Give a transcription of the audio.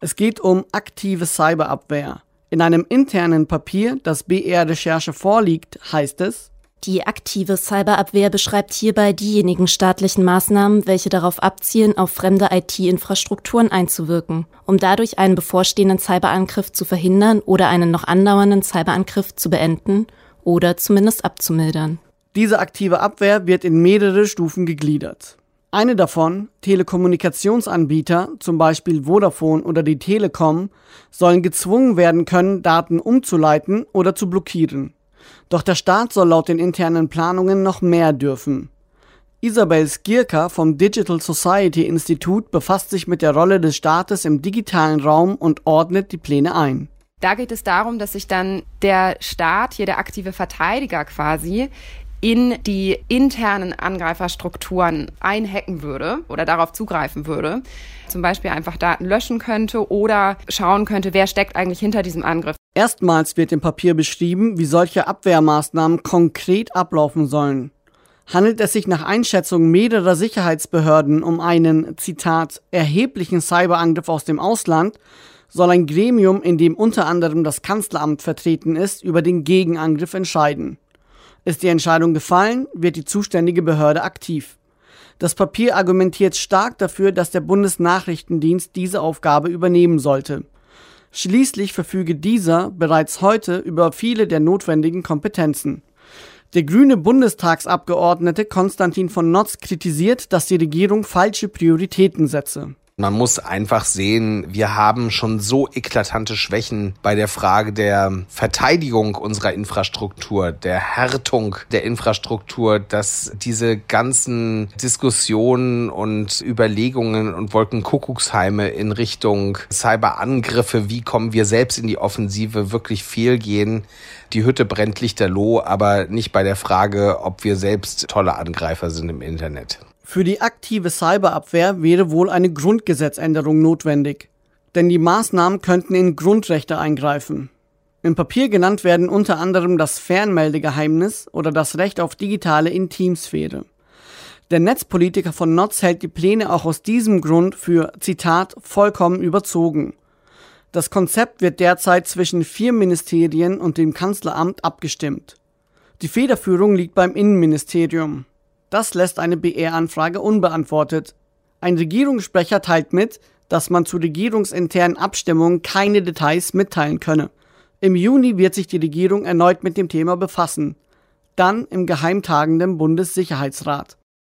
Es geht um aktive Cyberabwehr. In einem internen Papier, das BR-Recherche vorliegt, heißt es: Die aktive Cyberabwehr beschreibt hierbei diejenigen staatlichen Maßnahmen, welche darauf abzielen, auf fremde IT-Infrastrukturen einzuwirken, um dadurch einen bevorstehenden Cyberangriff zu verhindern oder einen noch andauernden Cyberangriff zu beenden oder zumindest abzumildern. Diese aktive Abwehr wird in mehrere Stufen gegliedert. Eine davon, Telekommunikationsanbieter, zum Beispiel Vodafone oder die Telekom, sollen gezwungen werden können, Daten umzuleiten oder zu blockieren. Doch der Staat soll laut den internen Planungen noch mehr dürfen. Isabel Skierka vom Digital Society Institute befasst sich mit der Rolle des Staates im digitalen Raum und ordnet die Pläne ein. Da geht es darum, dass sich dann der Staat, hier der aktive Verteidiger quasi, in die internen Angreiferstrukturen einhacken würde oder darauf zugreifen würde. Zum Beispiel einfach Daten löschen könnte oder schauen könnte, wer steckt eigentlich hinter diesem Angriff. Erstmals wird im Papier beschrieben, wie solche Abwehrmaßnahmen konkret ablaufen sollen. Handelt es sich nach Einschätzung mehrerer Sicherheitsbehörden um einen, Zitat, erheblichen Cyberangriff aus dem Ausland, soll ein Gremium, in dem unter anderem das Kanzleramt vertreten ist, über den Gegenangriff entscheiden. Ist die Entscheidung gefallen, wird die zuständige Behörde aktiv. Das Papier argumentiert stark dafür, dass der Bundesnachrichtendienst diese Aufgabe übernehmen sollte. Schließlich verfüge dieser bereits heute über viele der notwendigen Kompetenzen. Der grüne Bundestagsabgeordnete Konstantin von Notz kritisiert, dass die Regierung falsche Prioritäten setze. Man muss einfach sehen, wir haben schon so eklatante Schwächen bei der Frage der Verteidigung unserer Infrastruktur, der Härtung der Infrastruktur, dass diese ganzen Diskussionen und Überlegungen und Wolkenkuckucksheime in Richtung Cyberangriffe, wie kommen wir selbst in die Offensive, wirklich fehlgehen. Die Hütte brennt lichterloh, aber nicht bei der Frage, ob wir selbst tolle Angreifer sind im Internet. Für die aktive Cyberabwehr wäre wohl eine Grundgesetzänderung notwendig, denn die Maßnahmen könnten in Grundrechte eingreifen. Im Papier genannt werden unter anderem das Fernmeldegeheimnis oder das Recht auf digitale Intimsphäre. Der Netzpolitiker von Notz hält die Pläne auch aus diesem Grund für, Zitat, vollkommen überzogen. Das Konzept wird derzeit zwischen 4 Ministerien und dem Kanzleramt abgestimmt. Die Federführung liegt beim Innenministerium. Das lässt eine BR-Anfrage unbeantwortet. Ein Regierungssprecher teilt mit, dass man zu regierungsinternen Abstimmungen keine Details mitteilen könne. Im Juni wird sich die Regierung erneut mit dem Thema befassen. Dann im geheimtagenden Bundessicherheitsrat.